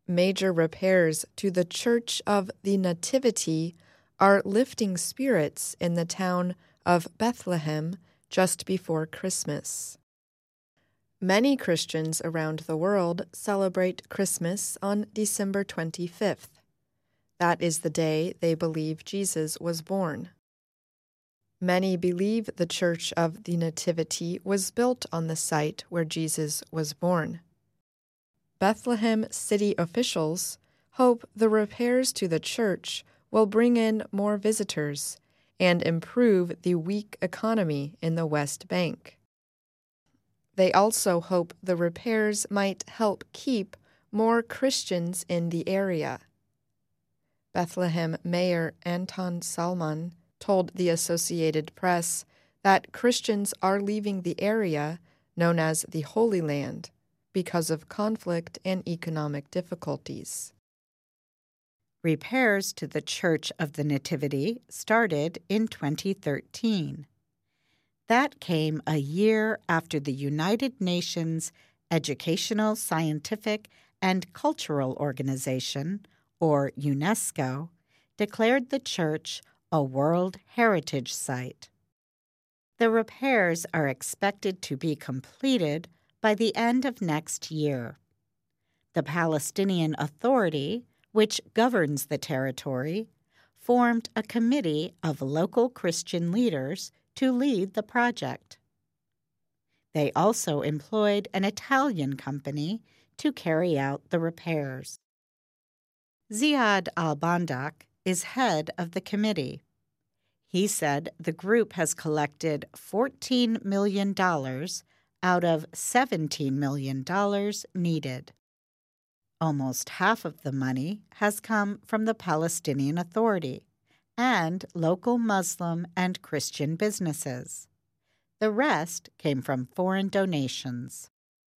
Major repairs to the Church of the Nativity are lifting spirits in the town of Bethlehem just before Christmas. Many Christians around the world celebrate Christmas on December 25th. That is the day they believe Jesus was born. Many believe the Church of the Nativity was built on the site where Jesus was born. Bethlehem city officials hope the repairs to the church will bring in more visitors and improve the weak economy in the West Bank. They also hope the repairs might help keep more Christians in the area. Bethlehem Mayor Anton Salman told the Associated Press that Christians are leaving the area known as the Holy Land because of conflict and economic difficulties. Repairs to the Church of the Nativity started in 2013. That came a year after the United Nations Educational, Scientific, and Cultural Organization, or UNESCO, declared the church a World Heritage Site. The repairs are expected to be completed by the end of next year. The Palestinian Authority, which governs the territory, formed a committee of local Christian leaders to lead the project. They also employed an Italian company to carry out the repairs. Ziad al-Bandak is head of the committee. He said the group has collected $14 million out of $17 million needed. Almost half of the money has come from the Palestinian Authority and local Muslim and Christian businesses. The rest came from foreign donations.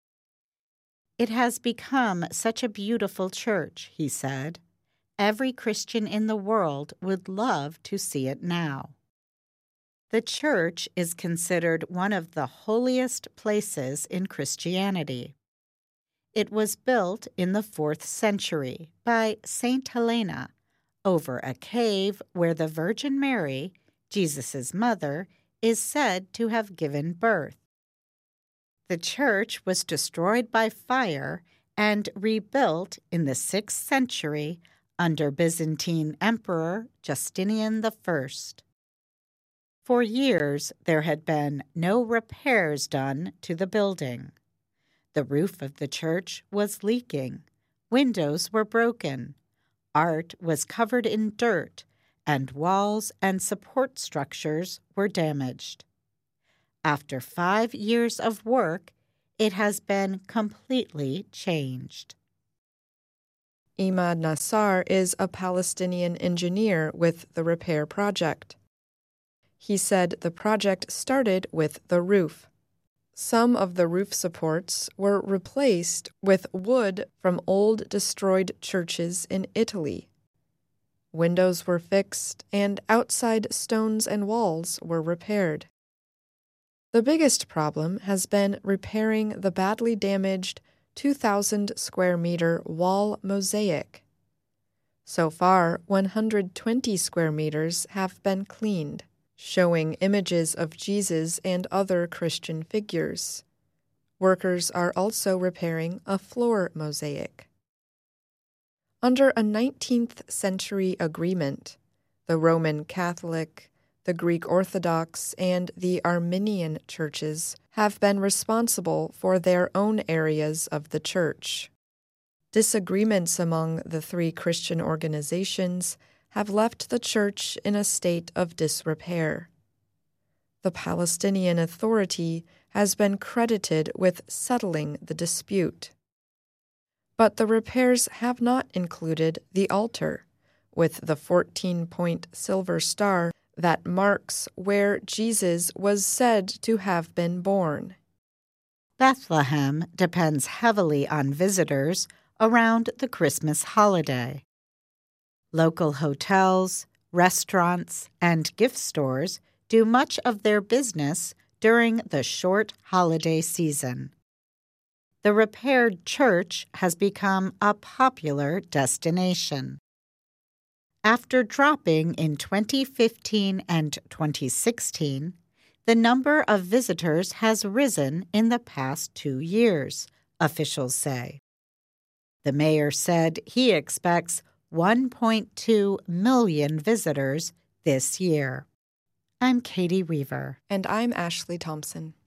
It has become such a beautiful church, he said. Every Christian in the world would love to see it now. The church is considered one of the holiest places in Christianity. It was built in the 4th century by Saint Helena over a cave where the Virgin Mary, Jesus' mother, is said to have given birth. The church was destroyed by fire and rebuilt in the 6th century under Byzantine Emperor Justinian I. For years, there had been no repairs done to the building. The roof of the church was leaking, windows were broken, art was covered in dirt, and walls and support structures were damaged. After 5 years of work, it has been completely changed. Imad Nassar is a Palestinian engineer with the repair project. He said the project started with the roof. Some of the roof supports were replaced with wood from old destroyed churches in Italy. Windows were fixed and outside stones and walls were repaired. The biggest problem has been repairing the badly damaged 2,000 square meter wall mosaic. So far, 120 square meters have been cleaned, showing images of Jesus and other Christian figures. Workers are also repairing a floor mosaic. Under a 19th century agreement, the Roman Catholic, the Greek Orthodox, and the Armenian churches have been responsible for their own areas of the church. Disagreements among the 3 Christian organizations have left the church in a state of disrepair. The Palestinian Authority has been credited with settling the dispute. But the repairs have not included the altar, with the 14-point silver star that marks where Jesus was said to have been born. Bethlehem depends heavily on visitors around the Christmas holiday. Local hotels, restaurants, and gift stores do much of their business during the short holiday season. the repaired church has become a popular destination. After dropping in 2015 and 2016, the number of visitors has risen in the past 2 years, officials say. The mayor said he expects 1.2 million visitors this year. I'm Katie Weaver. And I'm Ashley Thompson.